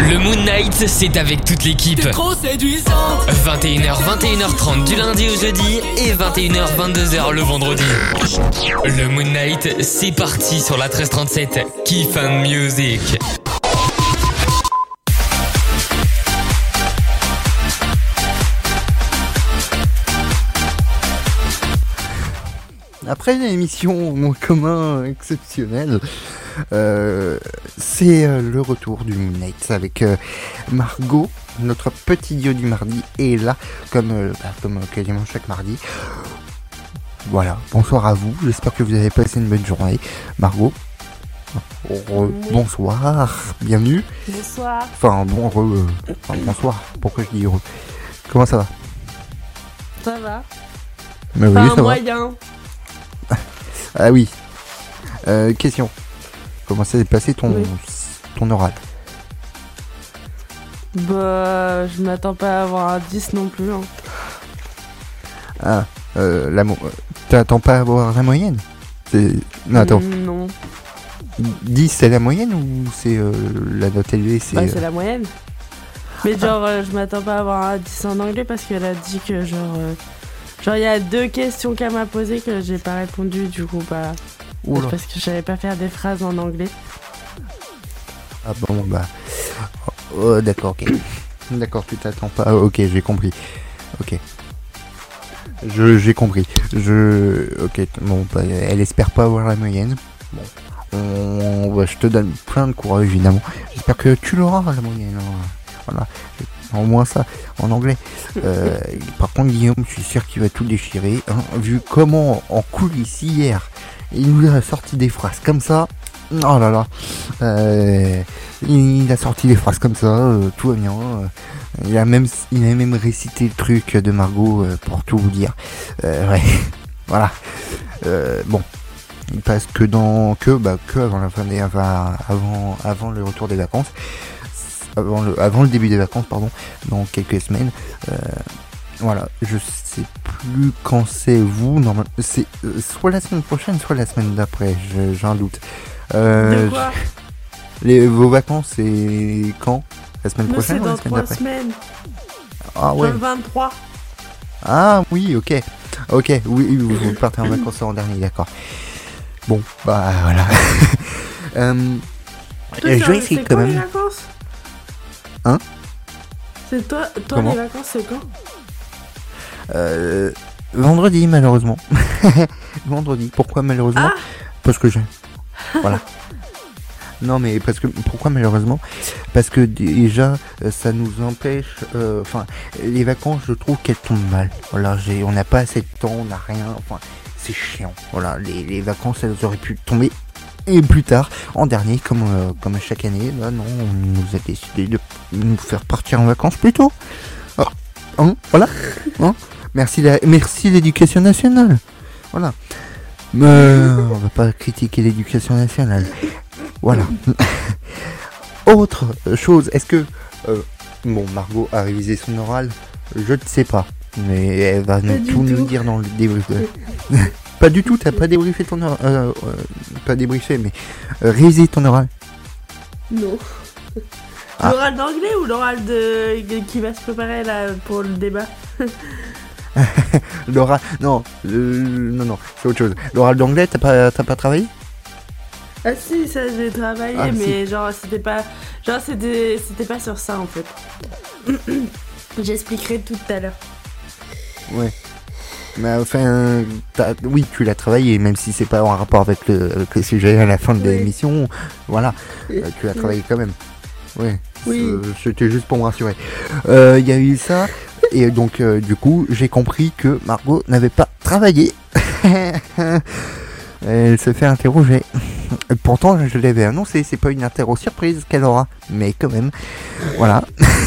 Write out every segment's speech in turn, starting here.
Le Moon Knight, c'est avec toute l'équipe. T'es trop séduisante. 21h, 21h30 du lundi au jeudi et 21h, 22h le vendredi. Le Moon Knight, c'est parti sur la 1337. Kiff and Music. Après l'émission Mon commun exceptionnel, c'est le retour du Moon Knight avec Margot, notre petit duo du mardi, est là comme quasiment chaque mardi. Voilà, bonsoir à vous, j'espère que vous avez passé une bonne journée. Margot, bonsoir, bienvenue. Bonsoir. Enfin, bonsoir, pourquoi je dis heureux? Comment ça va? Ça va. Mais oui, ça va. Moyen. Ah oui. Question. Comment s'est passé ton oral? Bah, je m'attends pas à avoir un 10 non plus. Hein. Ah, t'attends pas à avoir la moyenne? Non, attends. Non. 10 c'est la moyenne ou c'est la note élevée? C'est la moyenne. Mais genre, je m'attends pas à avoir un 10 en anglais parce qu'elle a dit que genre, il y a 2 questions qu'elle m'a posées que j'ai pas répondu, du coup, bah. Oula. Parce que je savais pas faire des phrases en anglais. Ah bon, bah. Oh, d'accord, ok. D'accord, tu t'attends pas. Ok, j'ai compris. Ok. J'ai compris. Ok, bon, bah, elle espère pas avoir la moyenne. Bon. Je te donne plein de courage, évidemment. J'espère que tu l'auras, la moyenne. Voilà. Au moins ça, en anglais. Par contre, Guillaume, je suis sûr qu'il va tout déchirer. Hein, vu comment, en coulisses, hier, il nous a sorti des phrases comme ça. Oh là là. Il a sorti des phrases comme ça, tout va bien. Il a même récité le truc de Margot, pour tout vous dire. Ouais. Voilà. Bon. Il passe que avant la fin des avant le retour des vacances. Avant le début des vacances, pardon, dans quelques semaines. Voilà, je sais plus quand c'est vous, normalement, c'est soit la semaine prochaine, soit la semaine d'après, j'ai un doute. De quoi? Vos vacances, c'est quand? La semaine prochaine ou la semaine d'après? C'est dans 3 semaines. Ah ouais. Le 23. Ah oui, ok, oui, vous partez en vacances en dernier, d'accord. Bon, bah voilà. Je vais essayer quand même. Les vacances? Hein? C'est toi Comment? Les vacances, c'est quand? Vendredi, malheureusement. Vendredi. Pourquoi malheureusement? Parce que voilà. Non, mais pourquoi malheureusement? Parce que déjà, ça nous empêche. Enfin, les vacances, je trouve qu'elles tombent mal. Voilà, on n'a pas assez de temps, on n'a rien. Enfin, c'est chiant. Voilà, les vacances, elles auraient pu tomber. Et plus tard, en dernier, comme chaque année, là non, on nous a décidé de nous faire partir en vacances plus tôt. Oh, hein, voilà. Hein, merci l'éducation nationale. Voilà. On va pas critiquer l'éducation nationale. Voilà. Autre chose, est-ce que Margot a révisé son oral? Je ne sais pas, mais elle va nous dire dans le débrief. Pas du tout, t'as pas débriefé ton oral, pas débriefé, mais révisé ton oral. Non. L'oral d'anglais ou l'oral qui va se préparer là pour le débat? L'oral, non, c'est autre chose. L'oral d'anglais, t'as pas travaillé? Ah si, ça j'ai travaillé, mais si. c'était pas sur ça en fait. J'expliquerai tout à l'heure. Ouais. Mais enfin, oui, tu l'as travaillé, même si c'est pas en rapport avec le sujet à la fin de l'émission. Voilà, tu l'as travaillé quand même. Ouais. Oui. C'était juste pour me rassurer. Il y a eu ça, et donc du coup, j'ai compris que Margot n'avait pas travaillé. Elle se fait interroger. Pourtant, je l'avais annoncé, c'est pas une interro surprise qu'elle aura, mais quand même, voilà.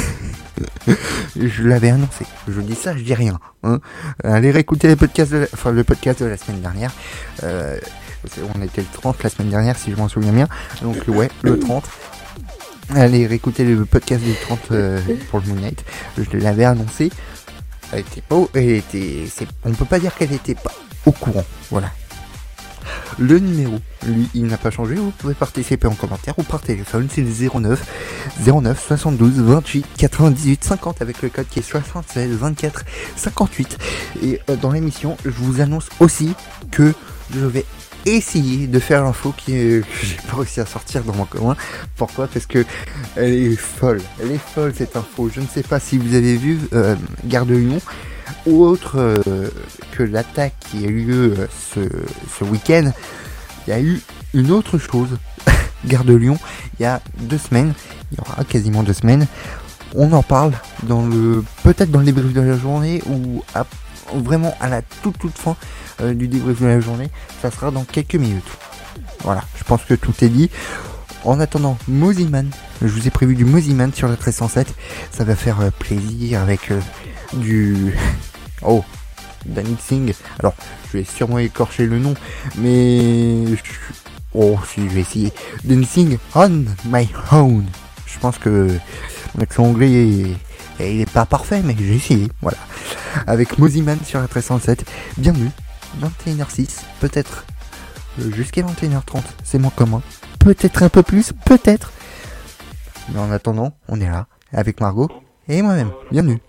Je l'avais annoncé. Je dis ça, je dis rien. Hein. Allez réécouter le podcast de la semaine dernière. On était le 30 la semaine dernière, si je m'en souviens bien. Donc ouais, le 30. Allez réécouter le podcast du 30 pour le Moon Knight. Je l'avais annoncé. On peut pas dire qu'elle était pas au courant. Voilà. Le numéro, lui, il n'a pas changé. Vous pouvez participer en commentaire ou par téléphone. C'est le 09 72 28 98 50 avec le code qui est 76 24 58. Et dans l'émission, je vous annonce aussi que je vais essayer de faire l'info que j'ai pas réussi à sortir dans mon commun. Pourquoi ? Parce que elle est folle cette info. Je ne sais pas si vous avez vu Gare de Lyon ou autre que l'attaque qui a eu lieu ce week-end. Il y a eu une autre chose. Gare de Lyon, il y a 2 semaines, il y aura quasiment 2 semaines. On en parle peut-être dans le débrief de la journée ou vraiment à la toute fin du débrief de la journée. Ça sera dans quelques minutes. Voilà, je pense que tout est dit. En attendant, Moziman, je vous ai prévu du Moziman sur la 1307. Ça va faire plaisir avec Danny Singh. Alors, je vais sûrement écorcher le nom, mais si, je vais essayer. Danny Singh, On My Own. Je pense que mon accent anglais il est pas parfait, mais j'ai essayé. Voilà. Avec Moziman sur la 1307. Bienvenue. 21h06, peut-être jusqu'à 21h30, c'est moins commun. Peut-être un peu plus, peut-être. Mais en attendant, on est là, avec Margot et moi-même. Bienvenue.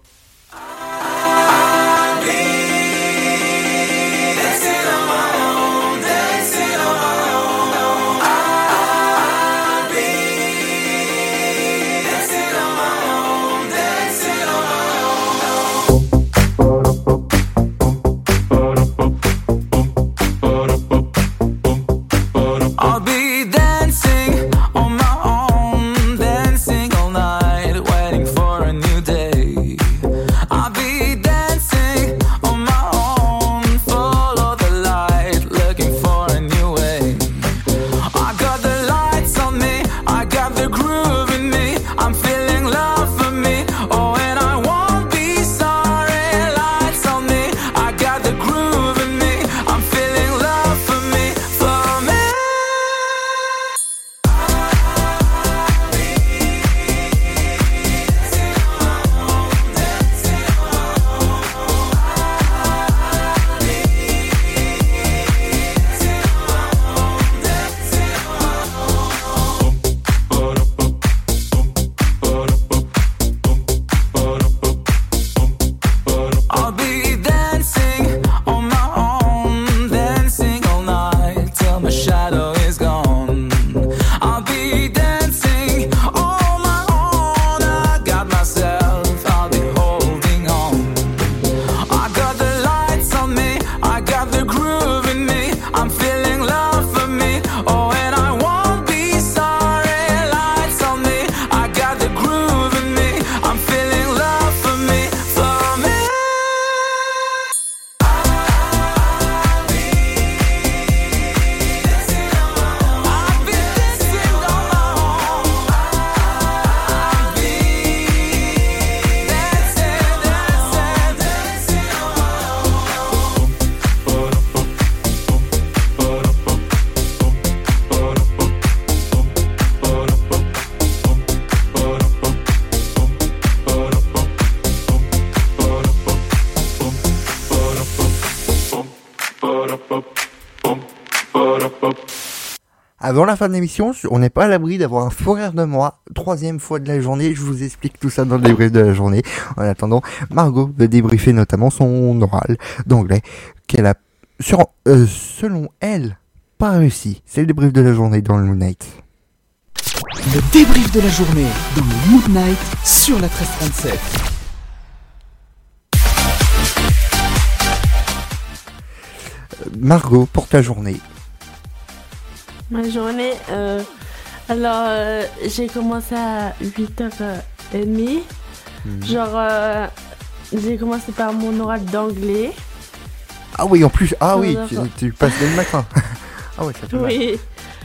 Avant la fin de l'émission, on n'est pas à l'abri d'avoir un fou rire de moi. 3e fois de la journée, je vous explique tout ça dans le débrief de la journée. En attendant, Margot va débriefer notamment son oral d'anglais qu'elle a, selon elle, pas réussi. C'est le débrief de la journée dans le Moon Knight. Le débrief de la journée dans le Moon Knight sur la 1337. Margot, pour ta journée. Ma journée, j'ai commencé à 8h30. J'ai commencé par mon oral d'anglais. Ah oui, en plus, tu passes dès le matin. Ah ouais, ça fait mal. Oui.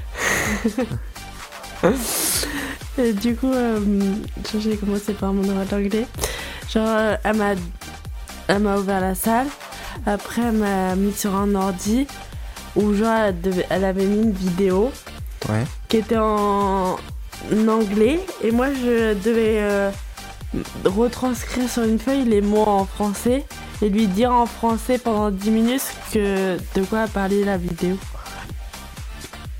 Et du coup, j'ai commencé par mon oral d'anglais. Elle m'a ouvert la salle. Après, elle m'a mis sur un ordi où elle avait mis une vidéo qui était en anglais. Et moi, je devais retranscrire sur une feuille les mots en français et lui dire en français pendant 10 minutes de quoi parlait la vidéo.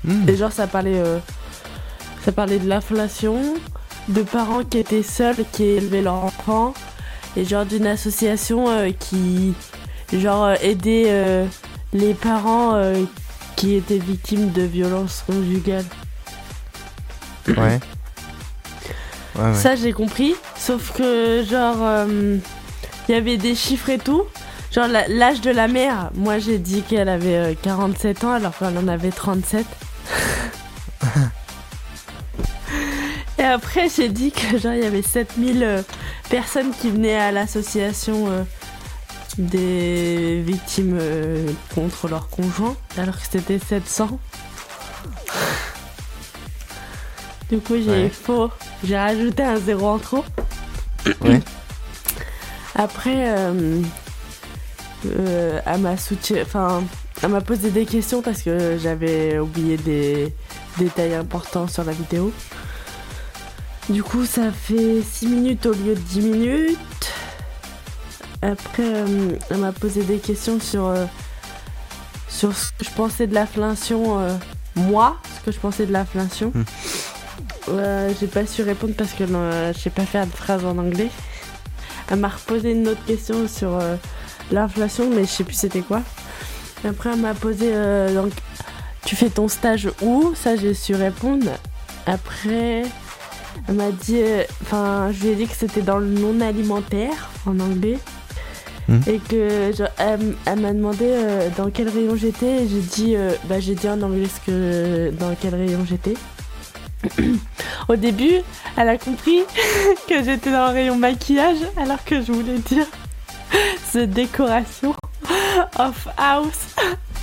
Et genre ça parlait de l'inflation, de parents qui étaient seuls, qui élevaient leurs enfants, et genre d'une association qui genre aidait les parents qui étaient victimes de violences conjugales. Ouais. Ouais. Ça j'ai compris, sauf que genre il y avait des chiffres et tout. Genre l'âge de la mère, moi j'ai dit qu'elle avait 47 ans alors qu'elle en avait 37. Et après j'ai dit que genre il y avait 7000 personnes qui venaient à l'association des victimes contre leurs conjoints alors que c'était 700. Du coup j'ai rajouté un 0 en trop. Ouais. Après elle m'a posé des questions parce que j'avais oublié des détails importants sur la vidéo. Du coup ça fait 6 minutes au lieu de 10 minutes. Après elle m'a posé des questions sur ce que je pensais de l'inflation, ce que je pensais de l'inflation. J'ai pas su répondre parce que je sais pas faire de phrase en anglais. Elle m'a reposé une autre question sur l'inflation, mais je sais plus c'était quoi. Après elle m'a posé donc tu fais ton stage où? Ça j'ai su répondre. Après elle m'a dit, je lui ai dit que c'était dans le non alimentaire en anglais. Et que genre, elle m'a demandé dans quel rayon j'étais, et j'ai dit en anglais dans quel rayon j'étais. Au début, elle a compris que j'étais dans le rayon maquillage alors que je voulais dire the décoration of house.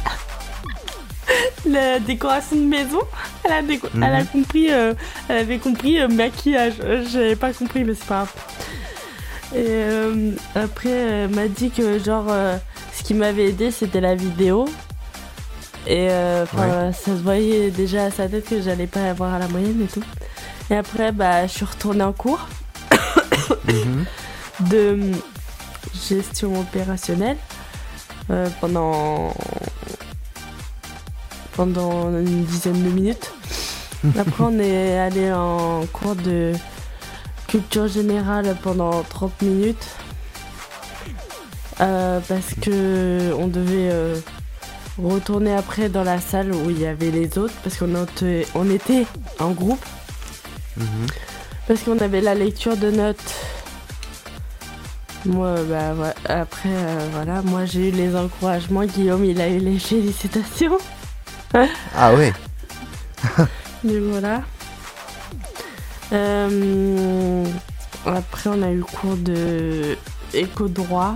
La décoration de maison. Elle a compris, elle avait compris maquillage. J'avais pas compris, mais c'est pas grave. Et après, elle m'a dit que genre ce qui m'avait aidé c'était la vidéo. Et ça se voyait déjà à sa tête que j'allais pas avoir à la moyenne et tout. Et après, je suis retournée en cours de gestion opérationnelle pendant une dizaine de minutes. Après, on est allé en cours de culture générale pendant 30 minutes parce que on devait retourner après dans la salle où il y avait les autres parce qu'on était en groupe parce qu'on avait la lecture de notes. Moi après voilà, moi j'ai eu les encouragements, Guillaume il a eu les félicitations. Ah ouais. Donc voilà. Après on a eu le cours de éco-droit.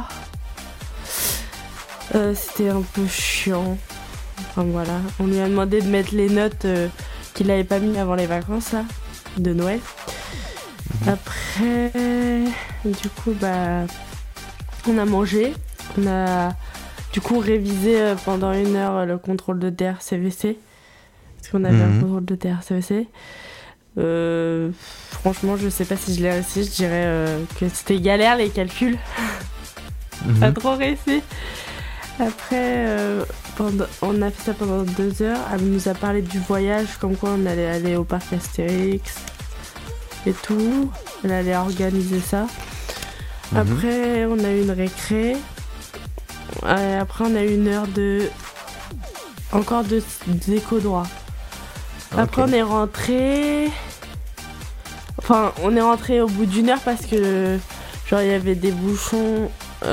C'était un peu chiant. Enfin voilà. On lui a demandé de mettre les notes qu'il avait pas mis avant les vacances là, de Noël. Après, du coup on a mangé. On a du coup révisé pendant 1 heure le contrôle de DRCVC. Parce qu'on avait un contrôle de DRCVC. Franchement je sais pas si je l'ai réussi. Je dirais que c'était galère les calculs. Pas trop réussi. Après, on a fait ça pendant 2 heures. Elle nous a parlé du voyage, comme quoi on allait aller au parc Astérix et tout. Elle allait organiser ça. Après, on a eu une récré. Après, on a eu 1 heure encore d'éco-droit. Après, on est rentré. Enfin, on est rentré au bout d'1 heure parce que, genre, il y avait des bouchons.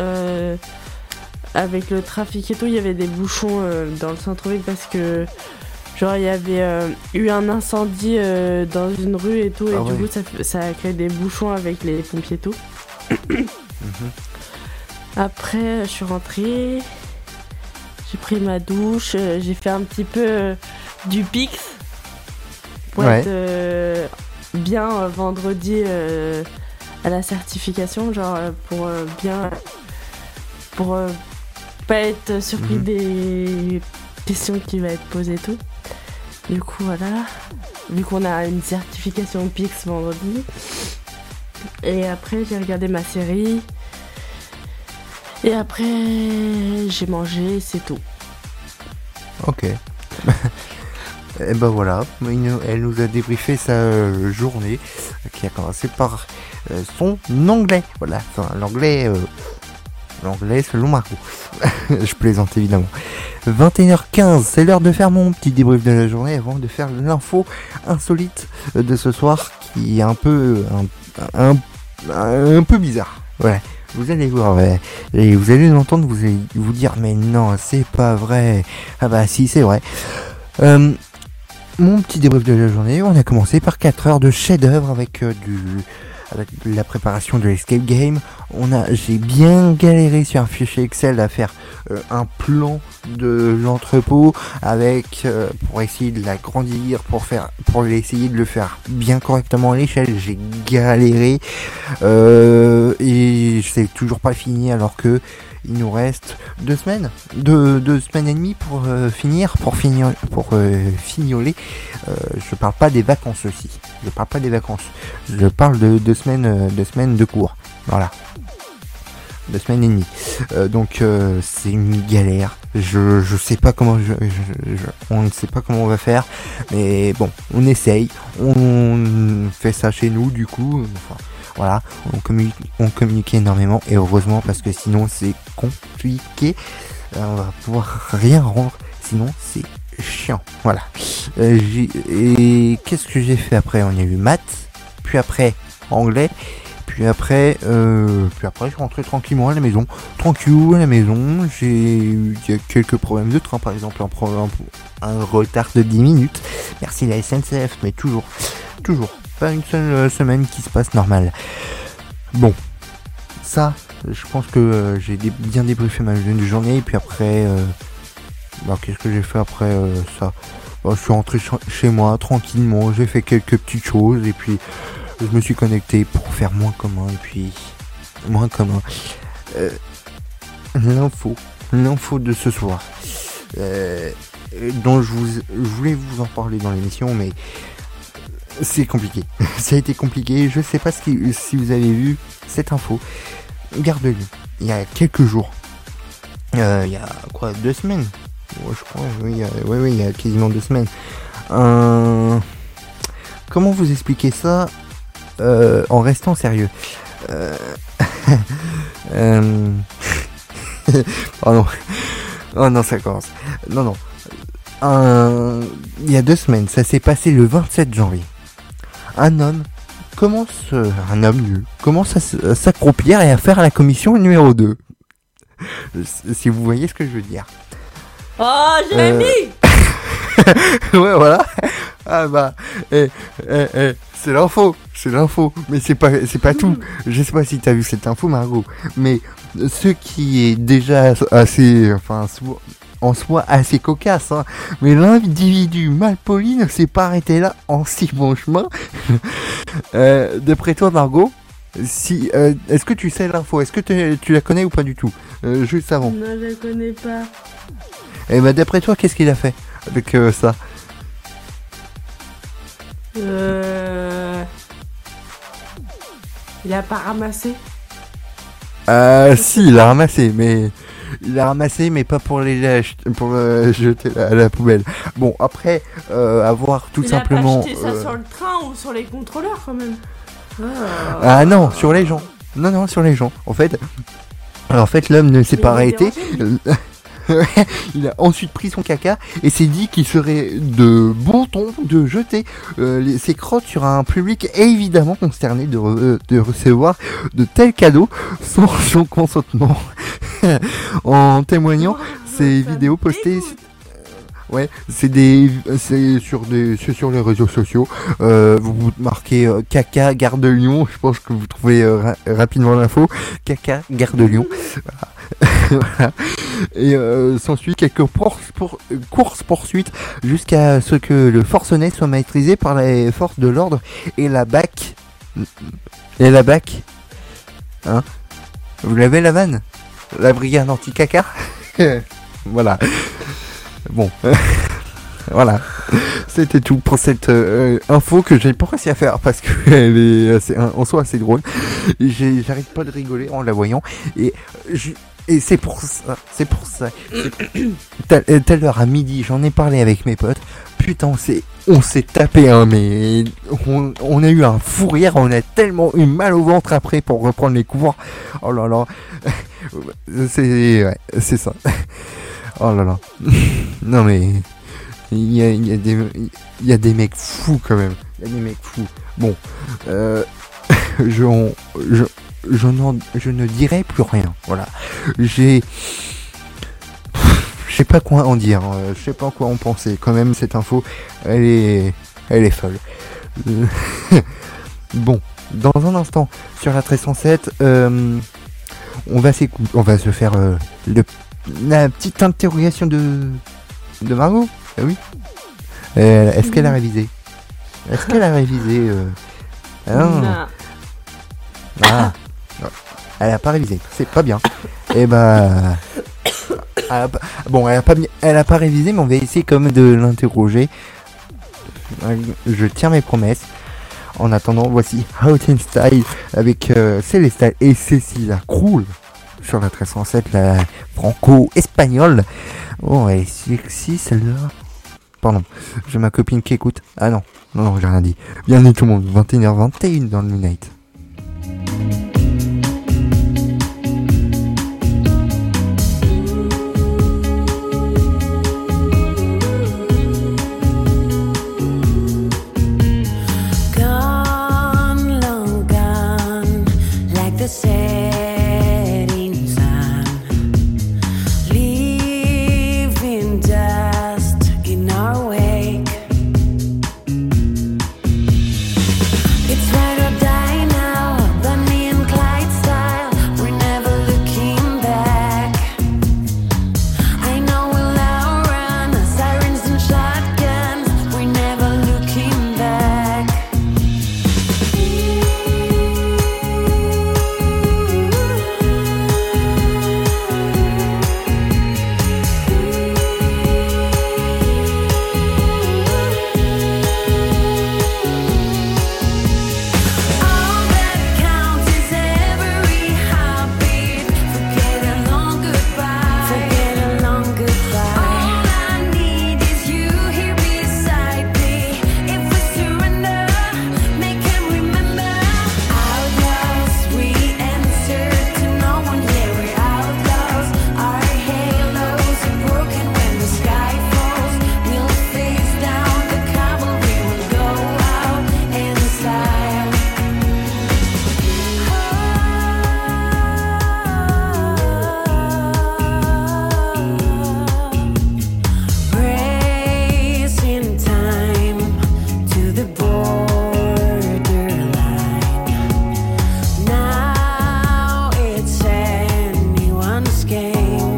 Avec le trafic et tout, il y avait des bouchons dans le centre-ville parce que genre il y avait eu un incendie dans une rue et tout, et du coup ça a créé des bouchons avec les pompiers et tout. Après je suis rentrée, j'ai pris ma douche, j'ai fait un petit peu du Pix pour être bien vendredi à la certification, genre pour pas être surpris des questions qui va être posées et tout. Du coup voilà, vu qu'on a une certification PIX vendredi. Et après j'ai regardé ma série. Et après j'ai mangé, c'est tout. Ok. Et ben voilà, elle nous a débriefé sa journée qui a commencé par son anglais. Voilà, enfin, l'anglais selon Margot. Je plaisante évidemment. 21h15, c'est l'heure de faire mon petit débrief de la journée avant de faire l'info insolite de ce soir qui est un peu bizarre. Voilà. Vous allez voir, et vous allez l'entendre, vous allez vous dire mais non, c'est pas vrai. Ah bah si, c'est vrai. Mon petit débrief de la journée, on a commencé par 4 heures de chef-d'œuvre avec la préparation de l'escape game. J'ai bien galéré sur un fichier Excel à faire un plan de l'entrepôt avec pour essayer de l'agrandir, pour essayer de le faire bien correctement à l'échelle. J'ai galéré et je sais toujours pas fini alors que il nous reste 2 semaines, 2 semaines et demie pour fignoler. Je parle pas des vacances aussi. Je parle pas des vacances. Je parle de 2 semaines de cours. Voilà. 2 semaines et demie. Donc c'est une galère. Je sais pas comment on ne sait pas comment on va faire, mais bon, on essaye. On fait ça chez nous du coup. Enfin, voilà, on communique énormément et heureusement parce que sinon c'est compliqué. On va pouvoir rien rendre, sinon c'est chiant. Voilà. Et qu'est-ce que j'ai fait après? On a eu maths, puis après anglais, puis après je suis rentré tranquillement à la maison. Tranquille à la maison, il y a quelques problèmes de train par exemple, un retard de 10 minutes. Merci la SNCF, mais toujours. Pas une seule semaine qui se passe normale. Bon, ça, je pense que j'ai bien débriefé ma journée. Et puis après, qu'est-ce que j'ai fait après ça? Je suis rentré chez moi tranquillement. J'ai fait quelques petites choses et puis je me suis connecté pour faire moins commun. Et puis moins commun. L'info de ce soir, dont je voulais vous en parler dans l'émission, mais c'est compliqué. Ça a été compliqué. Je sais pas si vous avez vu cette info. Gare de Lyon. Il y a quelques jours. Il y a quoi, 2 semaines? Ouais, je crois. Oui, il y a quasiment 2 semaines. Comment vous expliquer ça en restant sérieux? Pardon. Oh non, ça commence. Non. Il y a 2 semaines, ça s'est passé le 27 janvier. Un homme commence à s'accroupir et à faire la commission numéro 2. Si vous voyez ce que je veux dire. Oh, Jérémy Ouais, voilà. Ah bah, c'est l'info. Mais c'est pas tout. Je sais pas si t'as vu cette info, Margot. Mais ce qui est déjà assez, en soi assez cocasse, hein. Mais l'individu malpoli ne s'est pas arrêté là en si bon chemin. D'après toi, Margot, est-ce que tu sais l'info? Est-ce que tu la connais ou pas du tout? Juste avant. Non, je la connais pas. Et bah d'après toi, qu'est-ce qu'il a fait avec ça? Il a pas ramassé. Si, il a ramassé, mais pas pour pour jeter à la poubelle. Bon, après, avoir tout simplement. Il a pas jeté ça sur le train ou sur les contrôleurs quand même. Ah non, sur les gens. Non, sur les gens. En fait, l'homme ne s'est pas arrêté. Il a ensuite pris son caca et s'est dit qu'il serait de bon ton de jeter ses crottes sur un public évidemment consterné de recevoir de tels cadeaux sans son consentement. En témoignant, ces vidéos postées. Ouais, c'est sur les réseaux sociaux. Vous marquez caca Gare de Lyon. Je pense que vous trouvez rapidement l'info. Caca Gare de Lyon. Voilà. Et s'ensuit quelques courses-poursuites jusqu'à ce que le forcené soit maîtrisé par les forces de l'ordre et la BAC. Hein? Vous l'avez la vanne? La brigade anti-caca. Voilà. Bon. Voilà. C'était tout pour cette info que j'ai pas réussi à faire parce que elle est en soi assez drôle. J'arrête pas de rigoler en la voyant et c'est pour ça. Tout à l'heure à midi, j'en ai parlé avec mes potes. putain, on s'est tapé, hein, mais on a eu un fou rire, on a tellement eu mal au ventre après pour reprendre les cours. Oh là là, c'est ça. Oh là là. Non mais il y a des mecs fous quand même. Il y a des mecs fous. Bon, je ne dirai plus rien. Voilà. Je sais pas quoi en dire. Je sais pas quoi en penser. Quand même, cette info, elle est folle. Bon, dans un instant, sur la 1307, on va se faire la petite interrogation de Margot. Ah oui. Est-ce qu'elle a révisé? Non. Ah, elle a pas révisé, c'est pas bien. Et bah, elle a pas révisé, mais on va essayer quand même de l'interroger. Je tiens mes promesses. En attendant, voici Out in Style avec Célestal et Cécile Croul sur la 1307, la franco-espagnole. Oh, elle est sexy celle-là. Pardon, j'ai ma copine qui écoute. Ah non, j'ai rien dit. Bienvenue tout le monde, 21h21 dans le Moonlight. Gone, long gone, like the setting sun, leaving dust in our wake. It's ride or die now, Bonnie and Clyde style. We're never looking back. I know we'll outrun sirens and shotguns. We're never looking back. All that counts is every heartbeat. Forget a long goodbye. Forget a long goodbye. All I need is you here beside me. If we surrender, make him remember. Outlaws, we answer to no one. Yeah, we're outlaws. Our halos are broken when the sky falls. We'll face down the cavalry. We'll go out in style. Racing time to the borderline. Now it's anyone's game.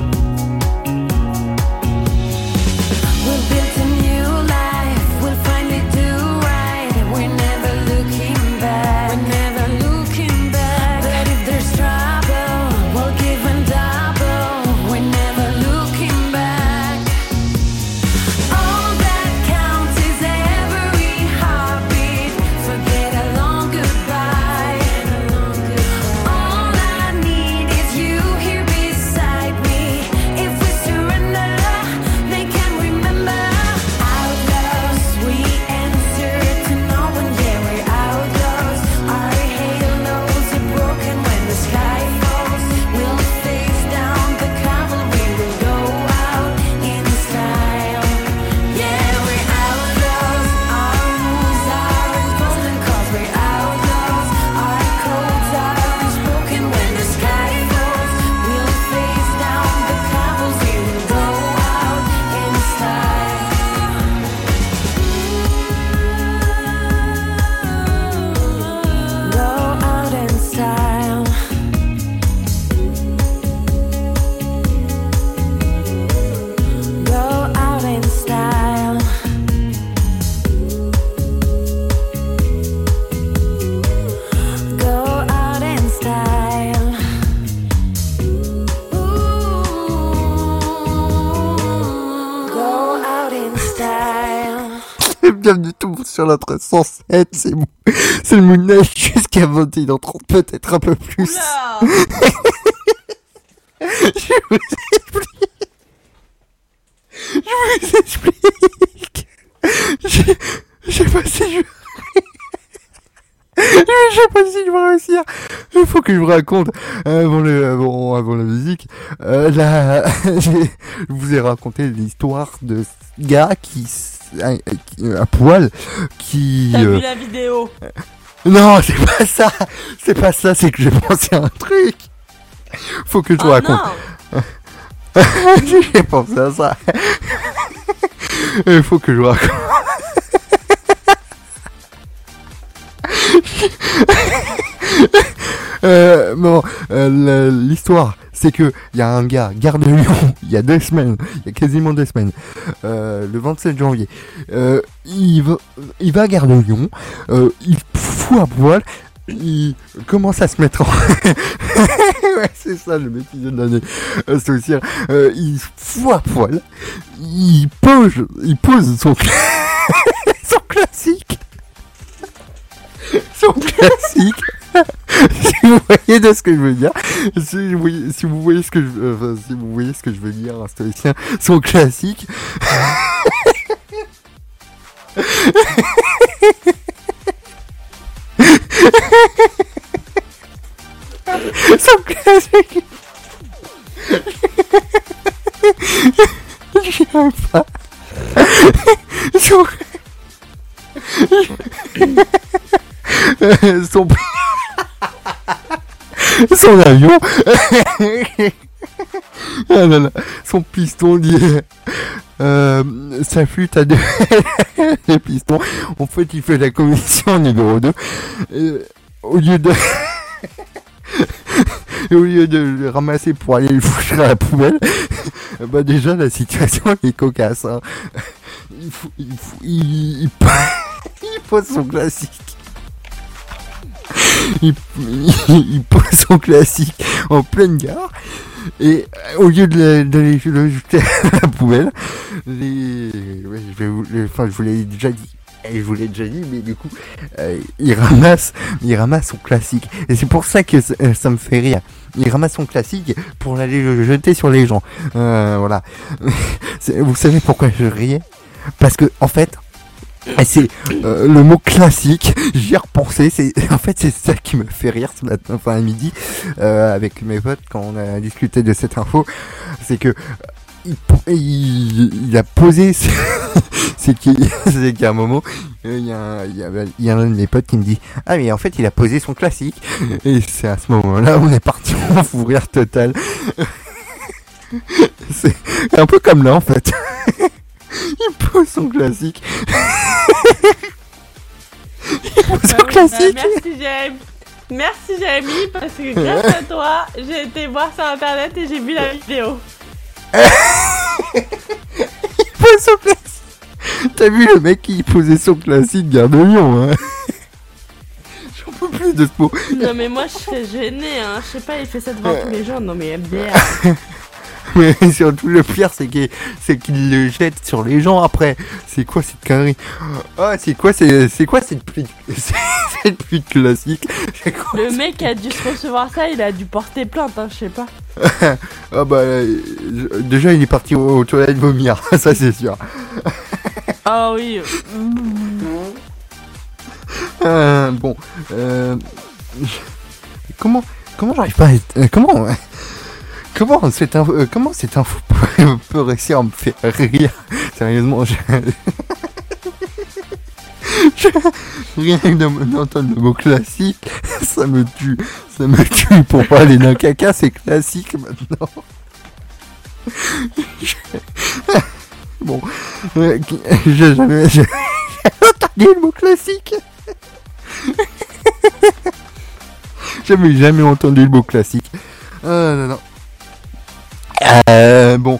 We'll build a new life. We'll finally do right. We're never looking back. We're never looking back. But if there's trouble, we'll give and double. We're never looking back. All that counts is every heartbeat. Forget a long goodbye. All I need is you here beside me. If we surrender, they can remember. Outlaws, we answer to no one. Yeah, we're outlaws. Our halos are broken when the sky falls. We'll face down the cavalry. We'll go out in style. Yeah, we're outlaws. Our rules are imposing 'cause we're outlaws. Our codes are unspoken when the sky falls. We'll face down the cavalry. We'll go out in style. Go out in style. Go out in style. Go out in style. Go out in style. Bienvenue tout le monde sur la 1307, c'est le Moonlight jusqu'à 21h30, peut-être un peu plus. Je vous explique. Je sais pas si je... Je sais pas si je vais réussir. Il faut que je vous raconte avant la musique. Je vous ai raconté l'histoire de ce gars à poil qui. T'as vu la vidéo? Non, c'est pas ça. C'est que j'ai pensé à un truc. Faut que je vous raconte. Non. J'ai pensé à ça. Il faut que je vous raconte. L'histoire, c'est que il y a un gars, Gare de Lyon, il y a quasiment 2 semaines, le 27 janvier, il va à Gare de Lyon, il fout à poil, il commence à se mettre en... Ouais, c'est ça le épisode de l'année, c'est aussi, il fout à poil, il pose son son classique. Son classique. Si vous voyez de ce que je veux dire, si vous voyez ce que je veux dire, un stoïcien, son classique. Son classique. J'y arrive pas. Son avion. Ah là là. Son piston lié. Sa flûte à 2 les pistons. En fait, il fait la commission numéro 2. Au lieu de le ramasser pour aller le foutre à la poubelle, bah déjà la situation est cocasse. Hein. Il pose son classique. Il pose son classique en pleine gare et au lieu de le jeter à la poubelle, je vous l'ai déjà dit. Mais du coup, il ramasse son classique. Et c'est pour ça que ça me fait rire. Il ramasse son classique pour aller le jeter sur les gens. Voilà. Vous savez pourquoi je riais? Parce que, en fait, c'est le mot classique, j'y ai repensé, c'est ça qui me fait rire ce matin, enfin à midi, avec mes potes quand on a discuté de cette info, c'est que il a posé, c'est qu'à un moment, il y a un de mes potes qui me dit, ah mais en fait il a posé son classique, et c'est à ce moment-là on est parti en fou rire total. C'est un peu comme là en fait. Il pose son classique. Il pose son classique. Merci Jérémy, parce que grâce à toi, j'ai été voir sur internet et j'ai vu la vidéo. Il pose son classique. T'as vu le mec qui posait son classique Gare de Lyon, hein? J'en peux plus de ce mot. Non mais moi je serais gênée, hein. Je sais pas, il fait ça devant tous les gens. Non mais merde. Mais surtout le pire c'est qu'il le jette sur les gens après. C'est quoi cette connerie? Ah, c'est quoi cette pluie classique? Le mec a dû se recevoir ça, il a dû porter plainte, hein, je sais pas. Ah bah déjà il est parti aux toilettes vomir, ça c'est sûr. Ah oui. Bon, comment j'arrive pas à être, comment cette info peut réussir à me faire rire? Sérieusement, rien que d'entendre le mot classique, ça me tue. Pour pas aller d'un caca, c'est classique maintenant. Bon, j'ai jamais entendu le mot classique. J'avais jamais entendu le mot classique. Non. Bon,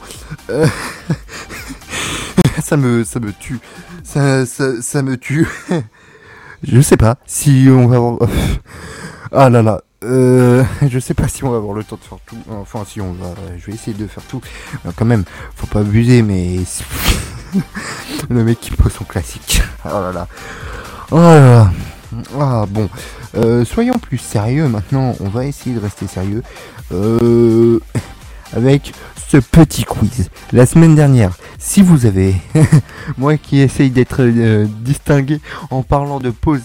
ça me tue. Ça me tue. Je sais pas si on va avoir... Ah là là. Je sais pas si on va avoir le temps de faire tout. Enfin, si on va... Je vais essayer de faire tout. Quand même, faut pas abuser, mais... Le mec qui pose son classique. Oh là là. Oh là là. Ah bon. Soyons plus sérieux maintenant. On va essayer de rester sérieux. avec ce petit quiz. La semaine dernière, si vous avez, moi qui essaye d'être distingué en parlant de pause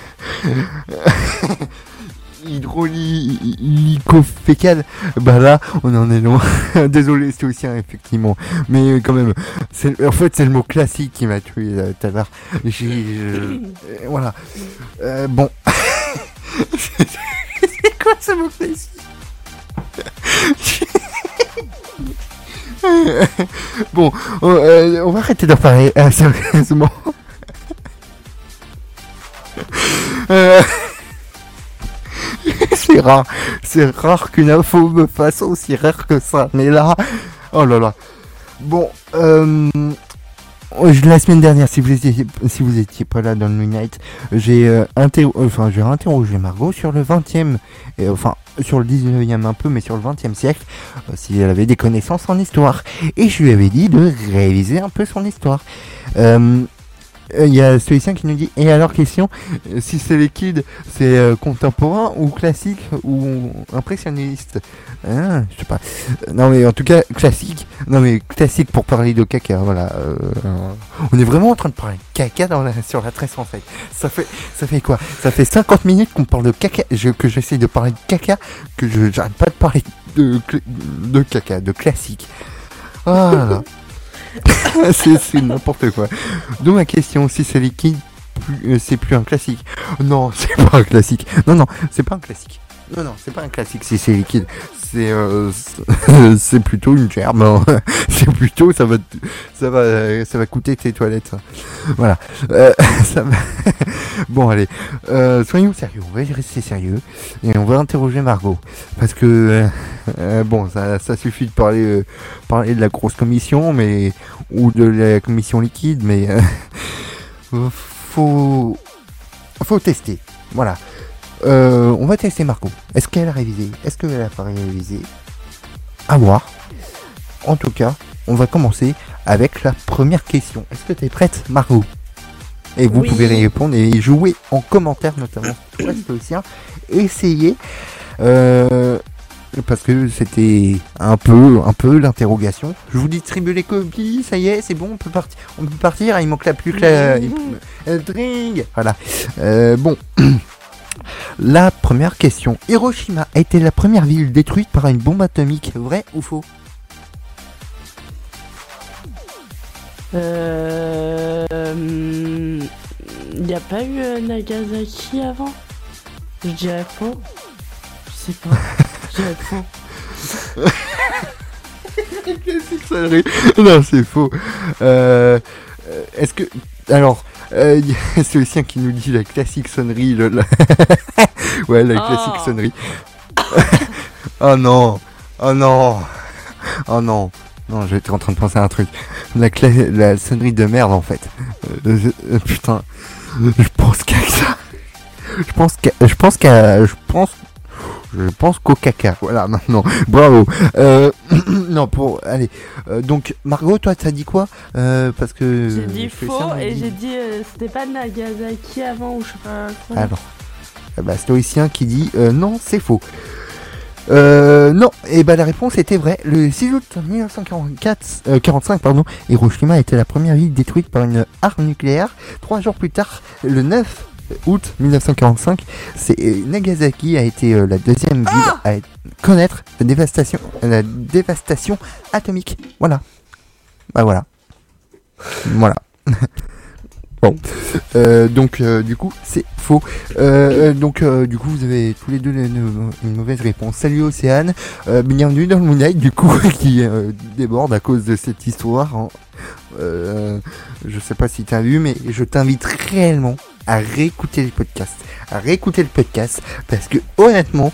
hydraulico-fécale, bah là, on en est loin. Désolé, c'est aussi effectivement. Mais quand même, en fait, c'est le mot classique qui m'a tué tout à l'heure. Voilà. Bon. C'est quoi ce mot classique? Bon, on va arrêter d'en parler sérieusement. C'est rare qu'une info me fasse aussi rare que ça, mais là, oh là là. Bon, la semaine dernière, si vous étiez pas là dans le Moonlight, j'ai interrogé Margot sur le 20e, sur le 19e un peu, mais sur le 20e siècle, si elle avait des connaissances en histoire. Et je lui avais dit de réviser un peu son histoire. Il y a celui-ci qui nous dit, et alors question, si c'est liquide, c'est contemporain ou classique ou impressionniste? Je sais pas. Non mais en tout cas, classique. Non mais classique pour parler de caca, voilà. On est vraiment en train de parler de caca sur la tresse en fait. Ça fait quoi? Ça fait 50 minutes qu'on parle de caca, que j'essaye de parler de caca, que j'arrête pas de parler de caca, de classique. Ah là là. c'est n'importe quoi. D'où ma question, si c'est liquide, c'est plus un classique. Non, c'est pas un classique. Non, c'est pas un classique. Non, c'est pas un classique si c'est liquide. C'est plutôt une gerbe. Hein. C'est plutôt ça va coûter tes toilettes. Voilà. Ça va... Bon allez, soyons sérieux. On va rester sérieux et on va interroger Margot parce que bon ça suffit de parler de la grosse commission ou de la commission liquide, mais faut tester. Voilà. On va tester Margot. Est-ce qu'elle a révisé? Est-ce qu'elle a pas révisé? À voir. En tout cas, on va commencer avec la première question. Est-ce que tu es prête, Margot? Et vous pouvez répondre et jouer en commentaire, notamment toi, Stoïcien. Essayez. Parce que c'était un peu l'interrogation. Je vous distribue les copies, ça y est, c'est bon, on peut partir. Il manque plus que la drink. Voilà. Bon. La première question. Hiroshima a été la première ville détruite par une bombe atomique, vrai ou faux? Il n'y a pas eu Nagasaki avant? Je dirais faux. Je sais pas. Je dirais faux. Non, c'est faux. Est-ce que... Alors... y a celui-ci qui nous dit la classique sonnerie. Ouais, la classique sonnerie. Oh non. Non, j'étais en train de penser à un truc. La sonnerie de merde en fait. Putain. Je pense qu'au caca. Voilà, maintenant. Bravo. Non, allez. Donc, Margot, toi, t'as dit quoi? Parce que... J'ai dit faux et j'ai dit c'était pas Nagasaki avant ou je sais pas quoi. Alors. Bah, Stoïcien qui dit non, c'est faux. Non, et bah la réponse était vraie. Le 6 août 1945, Hiroshima était la première ville détruite par une arme nucléaire. 3 jours plus tard, le 9 août 1945, Nagasaki a été la deuxième ville à connaître la dévastation atomique. Voilà. Bah voilà. Voilà. Bon. Donc du coup c'est faux. Donc du coup vous avez tous les deux une mauvaise réponse. Salut Océane, bienvenue dans le Moonlight du coup qui déborde à cause de cette histoire. Hein. Je sais pas si t'as vu, mais je t'invite réellement à réécouter le podcast parce que honnêtement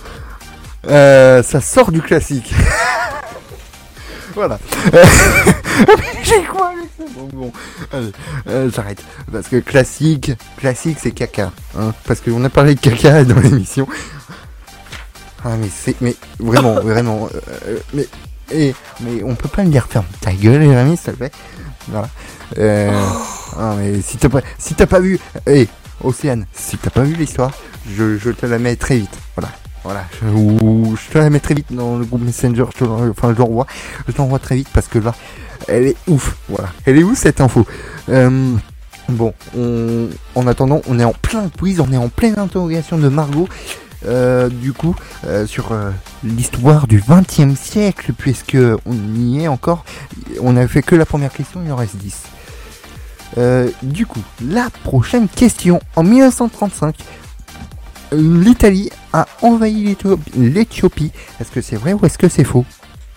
ça sort du classique. Voilà. J'ai quoi avec ça? Bon, allez, j'arrête. Parce que classique c'est caca. Hein, parce qu'on a parlé de caca dans l'émission. Ah mais vraiment. Mais on peut pas me dire ferme ta gueule les amis, s'il te plaît. Voilà. Ah, mais si t'as pas vu, Océane, si t'as pas vu l'histoire, je te la mets très vite. Voilà. Voilà, je te la mets très vite dans le groupe Messenger, je l'envoie très vite parce que là, elle est ouf, voilà. Elle est où cette info? Bon, en attendant, on est en plein quiz, on est en pleine interrogation de Margot, du coup, sur l'histoire du XXe siècle, puisque on y est encore, on a fait que la première question, il en reste 10. Du coup, la prochaine question, en 1935, l'Italie a envahi l'Éthiopie. Est-ce que c'est vrai ou est-ce que c'est faux?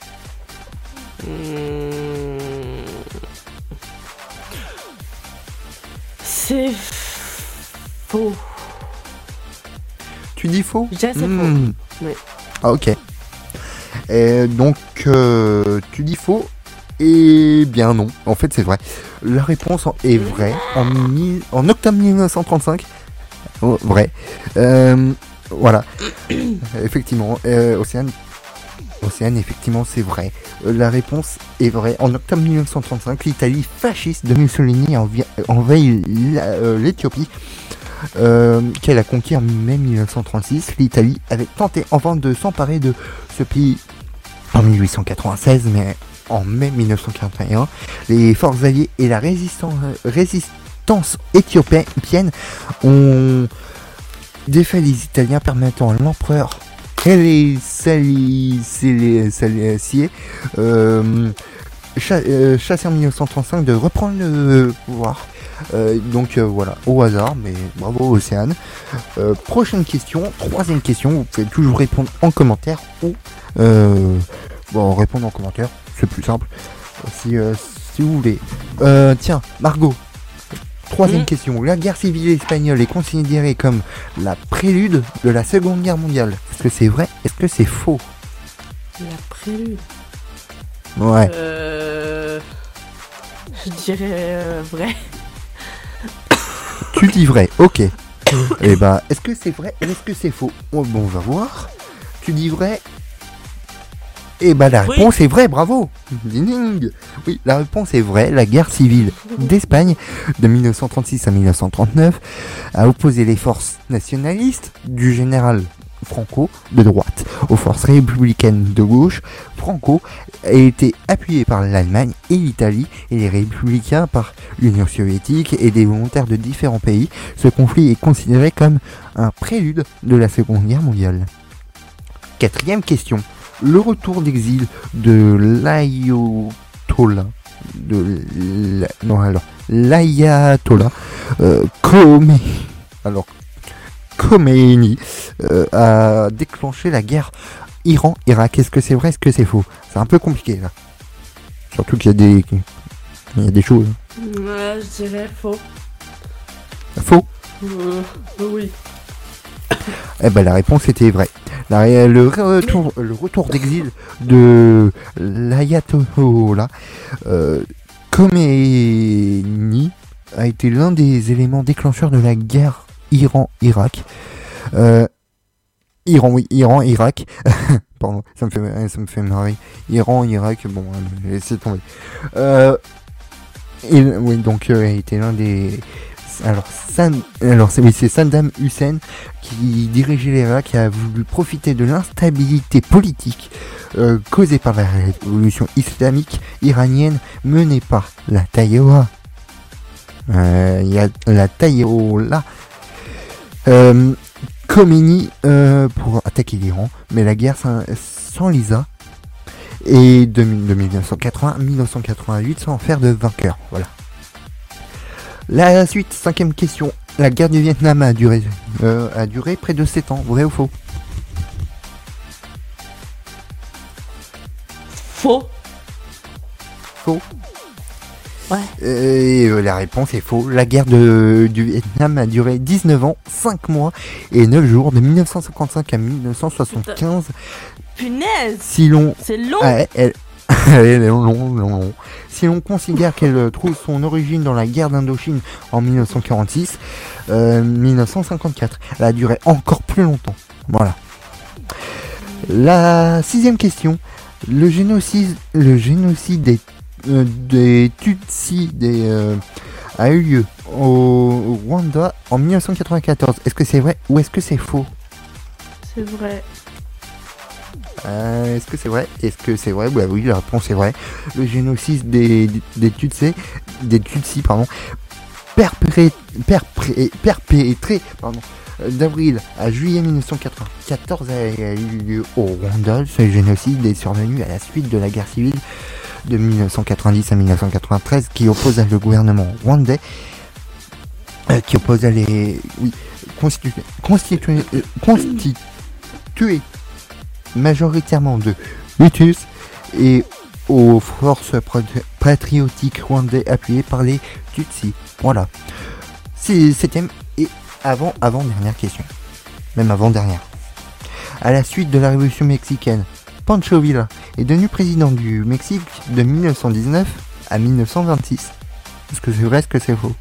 C'est faux. Tu dis faux? Je dirais c'est faux. Oui. Ah, ok. Donc, tu dis faux? Eh bien non, en fait c'est vrai. La réponse est vraie. En octobre 1935, vrai. Voilà. Effectivement, Océane, effectivement c'est vrai. La réponse est vraie. En octobre 1935, l'Italie fasciste de Mussolini envahit l'Éthiopie, qu'elle a conquis en mai 1936. L'Italie avait tenté enfin de s'emparer de ce pays en 1896, mais en mai 1941, les forces alliées et la résistance éthiopienne ont défait les Italiens, permettant à l'empereur Haile Selassie, chassé en 1935, de reprendre le pouvoir. Donc voilà, au hasard, mais bravo Océane. Prochaine question, troisième question, vous pouvez toujours répondre en commentaire ou répondre en commentaire, c'est plus simple si vous voulez. Tiens, Margot, troisième question. La guerre civile espagnole est considérée comme la prélude de la Seconde Guerre mondiale. Est-ce que c'est vrai? Est-ce que c'est faux? La prélude. Ouais. Je dirais vrai. Tu dis vrai, ok. Et bah, est-ce que c'est vrai ou est-ce que c'est faux? Bon, on va voir. Tu dis vrai. Et bah la réponse est vraie, bravo. Ding ding. Oui, la réponse est vraie. La guerre civile d'Espagne de 1936 à 1939 a opposé les forces nationalistes du général Franco de droite aux forces républicaines de gauche. Franco a été appuyé par l'Allemagne et l'Italie et les républicains par l'Union soviétique et des volontaires de différents pays. Ce conflit est considéré comme un prélude de la Seconde Guerre mondiale. Quatrième question. Le retour d'exil de l'ayatollah Khomeini a déclenché la guerre Iran-Irak. Est-ce que c'est vrai, est-ce que c'est faux? C'est un peu compliqué là. Surtout qu'il y a des choses. Ouais, je dirais faux. Faux? Oui. Eh ben la réponse était vraie. Le retour d'exil de l'ayatollah Khomeini a été l'un des éléments déclencheurs de la guerre Iran-Irak. Iran-Irak. Pardon, ça me fait marrer. Iran-Irak, bon, laissez tomber. Oui, donc a été l'un des... c'est Saddam Hussein qui dirigeait l'Irak, qui a voulu profiter de l'instabilité politique causée par la révolution islamique iranienne menée par l'Ayatollah. Khomeini pour attaquer l'Iran, mais la guerre s'enlisa et de 1980 à 1988 sans faire de vainqueur. Voilà. La suite, cinquième question. La guerre du Vietnam a duré près de 7 ans, vrai ou faux? Faux. Faux. Ouais. Et la réponse est faux. La guerre du Vietnam a duré 19 ans, 5 mois et 9 jours, de 1955 à 1975. Punaise. Si l'on... C'est long. Elle est long. Si l'on considère qu'elle trouve son origine dans la guerre d'Indochine en 1946, 1954, elle a duré encore plus longtemps. Voilà. La sixième question. Le génocide des Tutsis a eu lieu au Rwanda en 1994. Est-ce que c'est vrai ou est-ce que c'est faux? C'est vrai. Est-ce que c'est vrai? Est-ce que c'est vrai? Bah oui, la réponse est vraie. Le génocide des Tutsis, perpétré d'avril à juillet 1994 a eu lieu au Rwanda. Ce génocide est survenu à la suite de la guerre civile de 1990 à 1993 qui opposa le gouvernement rwandais constitué majoritairement de Hutus et aux forces patriotiques rwandais appuyées par les Tutsis. Voilà. Septième et avant-dernière question. Même avant-dernière. À la suite de la révolution mexicaine, Pancho Villa est devenu président du Mexique de 1919 à 1926. Est-ce que c'est vrai, est-ce que c'est faux?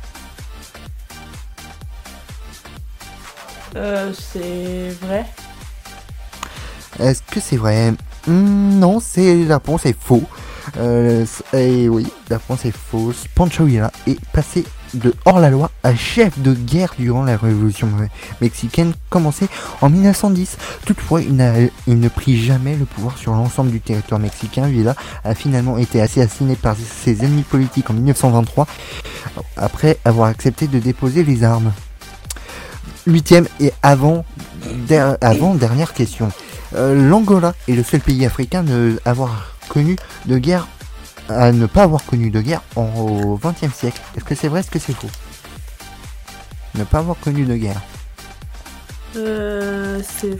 C'est vrai. Est-ce que c'est vrai? Non, la réponse est faux. Et oui, la réponse est fausse. Pancho Villa est passé de hors-la-loi à chef de guerre durant la révolution mexicaine commencée en 1910. Toutefois, il ne prit jamais le pouvoir sur l'ensemble du territoire mexicain. Villa a finalement été assassiné par ses ennemis politiques en 1923 après avoir accepté de déposer les armes. Huitième et avant-dernière question. L'Angola est le seul pays africain à ne pas avoir connu de guerre au XXe siècle. Est-ce que c'est vrai, est-ce que c'est faux? Ne pas avoir connu de guerre. C'est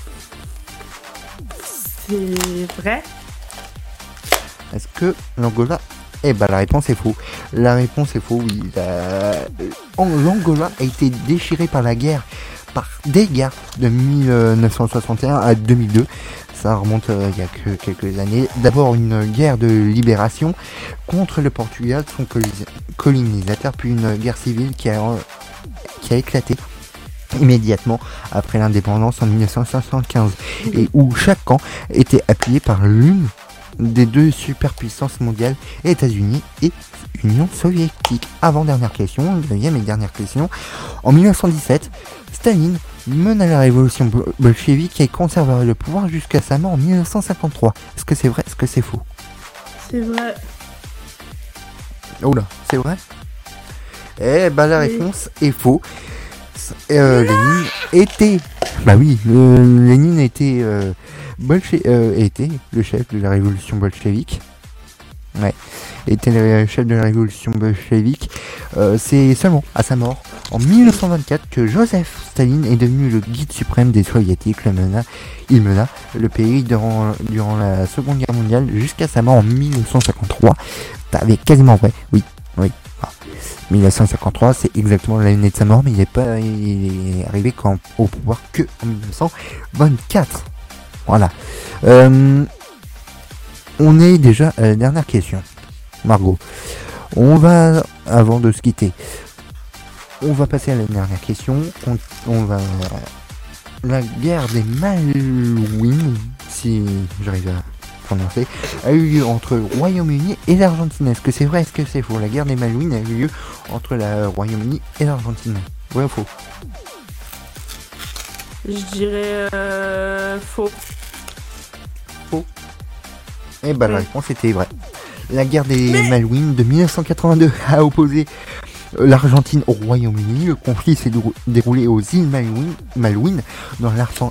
vrai. Est-ce que l'Angola... Eh ben la réponse est faux. La réponse est faux, oui. L'Angola a été déchiré par des guerres de 1961 à 2002. Ça remonte il y a que quelques années. D'abord une guerre de libération contre le Portugal, son colonisateur, puis une guerre civile qui a éclaté immédiatement après l'indépendance en 1975 et où chaque camp était appuyé par l'une des deux superpuissances mondiales, États-Unis et Union soviétique. Avant-dernière question, deuxième et dernière question. En 1917, Staline mena la révolution bolchevique et conservera le pouvoir jusqu'à sa mort en 1953. Est-ce que c'est vrai, est-ce que c'est faux? C'est vrai. Oula, c'est vrai? Eh ben la réponse est faux. Lénine était... Bah oui, Lénine était... était le chef de la révolution bolchevique. Ouais, était le chef de la révolution bolchevique. C'est seulement à sa mort en 1924 que Joseph Staline est devenu le guide suprême des soviétiques. Il mena le pays durant la Seconde Guerre mondiale jusqu'à sa mort en 1953. T'avais quasiment vrai, oui. Ah. 1953, c'est exactement l'année de sa mort, mais il est arrivé au pouvoir que en 1924. Voilà. On est déjà à la dernière question. Margot. Avant de se quitter, on va passer à la dernière question. La guerre des Malouines, si j'arrive à prononcer, a eu lieu entre le Royaume-Uni et l'Argentine. Est-ce que c'est vrai, est-ce que c'est faux? La guerre des Malouines a eu lieu entre le Royaume-Uni et l'Argentine. Vrai ou faux? Je dirais faux. Faux. Eh ben la réponse était vraie. La guerre des Malouines de 1982 a opposé l'Argentine au Royaume-Uni. Le conflit s'est déroulé aux îles Malouines dans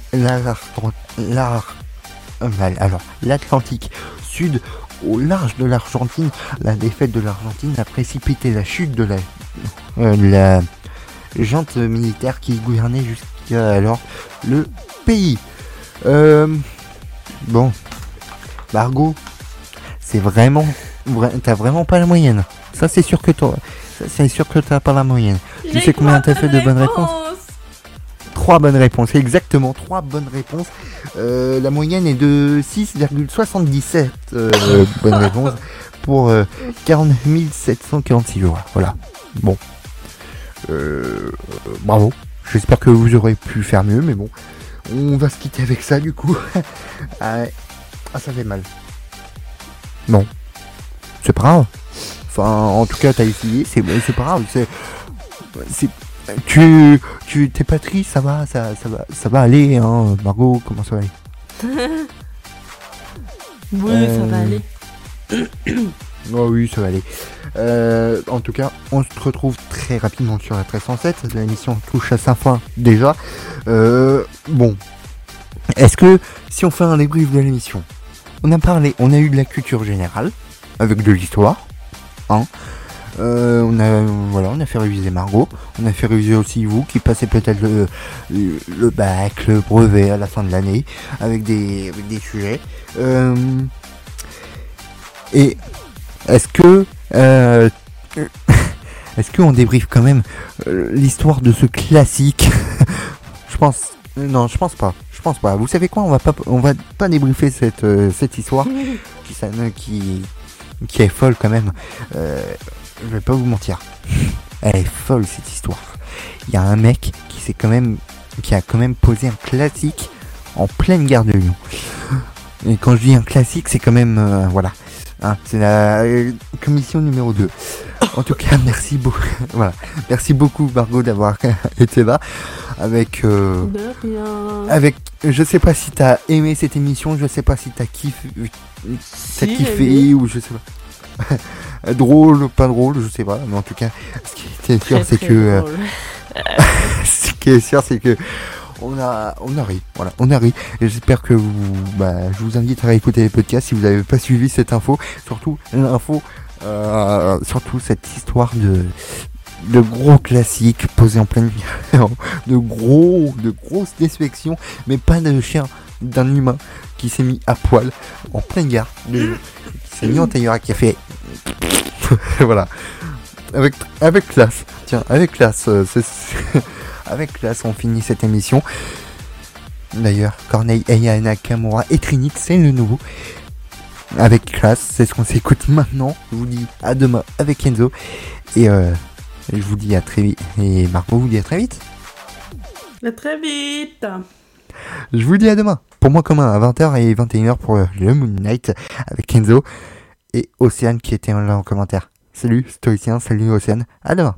l'Atlantique Sud, au large de l'Argentine. La défaite de l'Argentine a précipité la chute de la junte militaire qui gouvernait jusqu'à alors le pays. Bon, Margot, c'est vraiment, t'as vraiment pas la moyenne. Ça c'est sûr que t'as pas la moyenne. Tu sais combien t'as fait de bonnes réponses? 3 bonnes réponses, exactement 3 bonnes réponses. La moyenne est de 6,77 bonnes réponses pour 49 746 jours. Voilà. Bon. Bravo. J'espère que vous aurez pu faire mieux, mais bon. On va se quitter avec ça du coup. Ah, ça fait mal. Non. C'est pas grave. Enfin, en tout cas, t'as essayé. C'est pas grave. T'es pas triste, ça va aller, hein, Margot, comment ça va aller? Oui, ça va aller. Oh oui, ça va aller. En tout cas, on se retrouve très rapidement sur la 1307. L'émission touche à sa fin déjà. Bon, est-ce que si on fait un débrief de l'émission, on a eu de la culture générale avec de l'histoire, hein. On a fait réviser Margot, on a fait réviser aussi vous qui passez peut-être le bac, le brevet à la fin de l'année avec des sujets. Et est-ce qu'on débriefe quand même l'histoire de ce classique? Je pense pas. Vous savez quoi, on va pas débriefer cette histoire qui est folle quand même. Je vais pas vous mentir. Elle est folle cette histoire. Il y a un mec qui a quand même posé un classique en pleine guerre de Lyon. Et quand je dis un classique, c'est quand même voilà. Hein, c'est la commission numéro 2. En tout cas, merci beaucoup. Voilà. Merci beaucoup Margot d'avoir été là avec De rien. je sais pas si t'as aimé cette émission, je sais pas si t'as kiffé ou je sais pas. Drôle, pas drôle, je sais pas, mais en tout cas, ce qui est sûr, c'est que ce qui est sûr, c'est que on a ri, voilà, on a ri. Et j'espère que je vous invite à réécouter les podcasts si vous n'avez pas suivi cette info, surtout cette histoire de gros classiques posés en pleine guerre, de grosses défections, mais pas de chien, d'un humain qui s'est mis à poil en pleine gare, qui s'est mis en tailleur, qui a fait voilà, avec classe, tiens, avec classe, avec classe, on finit cette émission. D'ailleurs, Corneille, Aya Nakamura et Trinix, c'est le nouveau. Avec classe, c'est ce qu'on s'écoute maintenant. Je vous dis à demain avec Enzo. Et je vous dis à très vite. Et Margot vous dit à très vite. À très vite. Je vous dis à demain. Pour moi commun, à 20h et 21h pour le Moon Knight avec Enzo et Océane qui était là en commentaire. Salut Stoïcien, salut Océane. À demain.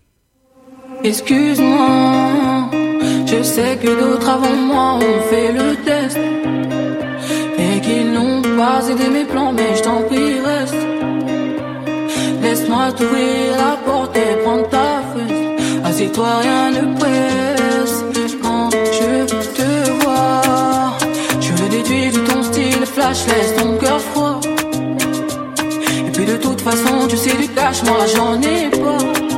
Excuse-moi, je sais que d'autres avant moi ont fait le test et qu'ils n'ont pas aidé mes plans, mais je t'en prie reste. Laisse-moi t'ouvrir la porte et prendre ta fesse. Assieds-toi, rien ne presse. Quand je te vois, je le déduis de ton style flash, laisse ton cœur froid. Et puis de toute façon, tu sais du cash, moi j'en ai pas.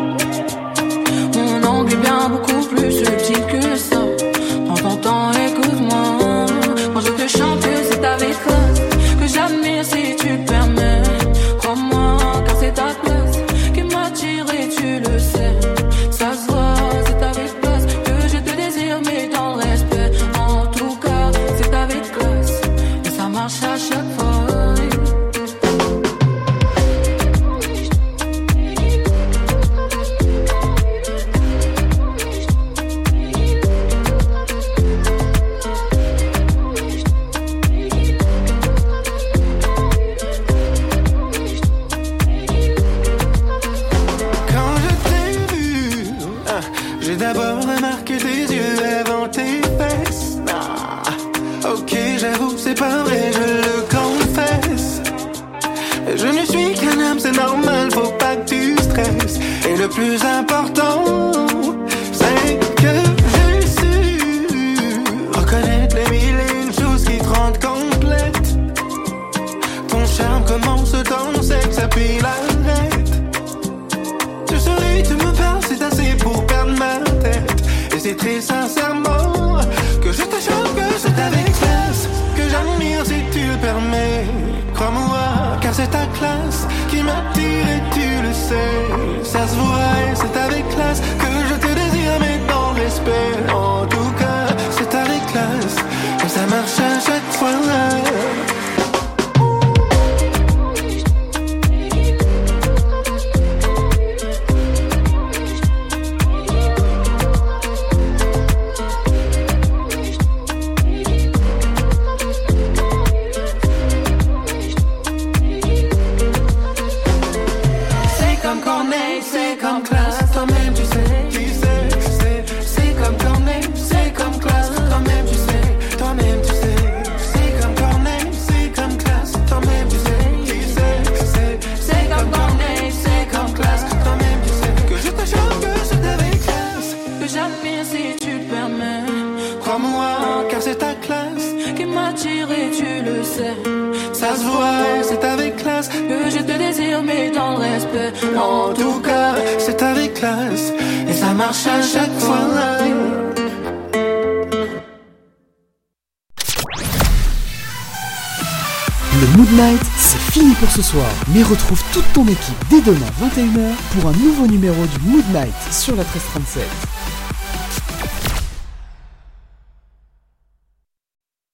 Mon angle est bien beaucoup plus subtil que ça. Prends ton temps, écoute-moi. Quand je te chante, c'est avec classe que j'admire si tu le permets. Crois-moi, car c'est ta classe qui m'attire et tu le sais. Ça se voit, c'est avec classe que je te désire, mais dans le respect. En tout cas, c'est avec classe et ça marche à chaque fois. D'abord remarque tes yeux avant tes fesses. Ok, j'avoue, c'est pas vrai, je le confesse. Je ne suis qu'un homme, c'est normal, faut pas que tu stresses. Et le plus important, c'est que j'ai su reconnaître les mille et une choses qui te rendent complète. Ton charme commence dans sexe, puis l'arrête. Tu souris, tu me parles, c'est assez pour perdre ma tête. Et c'est très sincèrement que je te chante, que c'est avec classe que j'admire si tu le permets. Crois-moi, car c'est ta classe qui m'attire et tu le sais. Ça se voit et c'est avec classe que je te désire, mais dans le respect. En tout cas, c'est avec classe que ça marche à chaque fois. C'est comme classe, toi-même tu sais. Crois-moi, car c'est ta classe qui m'attire et tu le sais. Ça se voit, c'est avec classe Que je te désire mais dans le respect. En tout cas, c'est avec classe et ça marche à chaque fois. Le Mood Night, c'est fini pour ce soir. Mais retrouve toute ton équipe dès demain 21h pour un nouveau numéro du Mood Night sur la 1337.